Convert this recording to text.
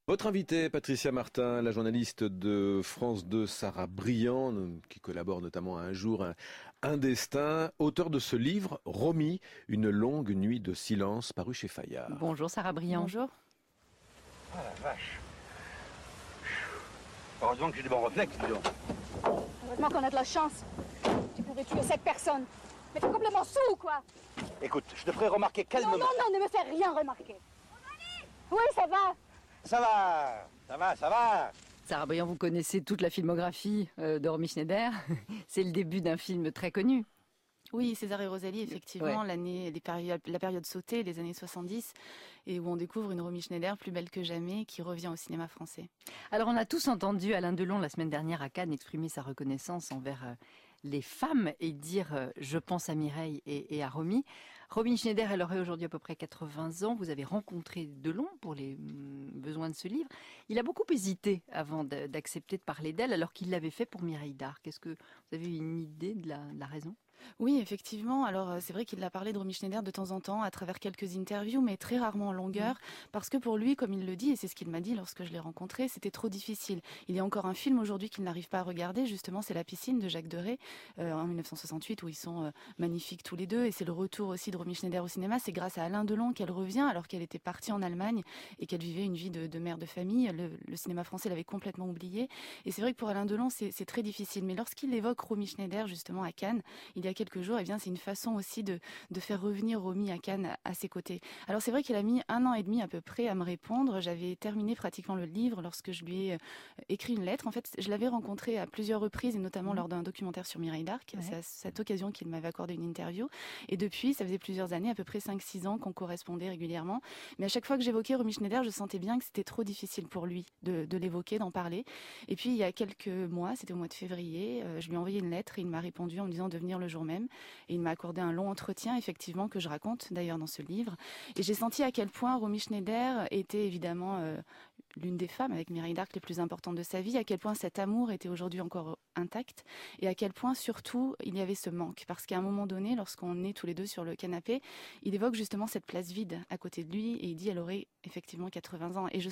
Votre invitée, Patricia Martin, la journaliste de France 2, Sarah Briand, qui collabore notamment à Un jour, un destin, auteur de ce livre, Romy, une longue nuit de silence, paru chez Fayard. Bonjour Sarah Briand. Bonjour. Ah la vache. Heureusement que j'ai des bons réflexes, dis donc. Heureusement qu'on a de la chance. Tu pourrais tuer cette personne. Mais t'es complètement sous ou quoi? Écoute, je te ferai remarquer calmement. Non, non, non, ne me fais rien remarquer. Oui, ça va. Ça va, ça va, ça va. Sarah Briand, vous connaissez toute la filmographie de Romy Schneider. C'est le début d'un film très connu. Oui, César et Rosalie, effectivement, Ouais. la période sautée, les années 70, et où on découvre une Romy Schneider plus belle que jamais qui revient au cinéma français. Alors on a tous entendu Alain Delon la semaine dernière à Cannes exprimer sa reconnaissance envers les femmes et dire je pense à Mireille et à Romy. Romy Schneider, elle aurait aujourd'hui à peu près 80 ans. Vous avez rencontré Delon pour les besoins de ce livre. Il a beaucoup hésité avant d'accepter de parler d'elle alors qu'il l'avait fait pour Mireille d'Arc. Est-ce que vous avez une idée de la raison ? Oui, effectivement. Alors, c'est vrai qu'il a parlé de Romy Schneider de temps en temps à travers quelques interviews, mais très rarement en longueur, parce que pour lui, comme il le dit, et c'est ce qu'il m'a dit lorsque je l'ai rencontré, c'était trop difficile. Il y a encore un film aujourd'hui qu'il n'arrive pas à regarder, justement, c'est La piscine de Jacques Deray, en 1968, où ils sont magnifiques tous les deux, et c'est le retour aussi de Romy Schneider au cinéma. C'est grâce à Alain Delon qu'elle revient, alors qu'elle était partie en Allemagne et qu'elle vivait une vie de mère de famille. Le cinéma français l'avait complètement oublié. Et c'est vrai que pour Alain Delon, c'est très difficile. Mais lorsqu'il évoque Romy Schneider, justement, à Cannes, il y a quelques jours, eh bien, c'est une façon aussi de faire revenir Romy à Cannes à ses côtés. Alors, c'est vrai qu'il a mis 1 an et demi à peu près à me répondre. J'avais terminé pratiquement le livre lorsque je lui ai écrit une lettre. En fait, je l'avais rencontré à plusieurs reprises et notamment lors d'un documentaire sur Mireille d'Arc. Ouais. C'est à cette occasion qu'il m'avait accordé une interview. Et depuis, ça faisait plusieurs années, à peu près 5-6 ans qu'on correspondait régulièrement. Mais à chaque fois que j'évoquais Romy Schneider, je sentais bien que c'était trop difficile pour lui de l'évoquer, d'en parler. Et puis, il y a quelques mois, c'était au mois de février, je lui ai envoyé une lettre et il m'a répondu en me disant de venir le jour même. Et il m'a accordé un long entretien, effectivement, que je raconte d'ailleurs dans ce livre. Et j'ai senti à quel point Romy Schneider était évidemment l'une des femmes avec Mireille d'Arc les plus importantes de sa vie, à quel point cet amour était aujourd'hui encore intact, et à quel point surtout il y avait ce manque. Parce qu'à un moment donné, lorsqu'on est tous les deux sur le canapé, il évoque justement cette place vide à côté de lui, et il dit elle aurait effectivement 80 ans. Et je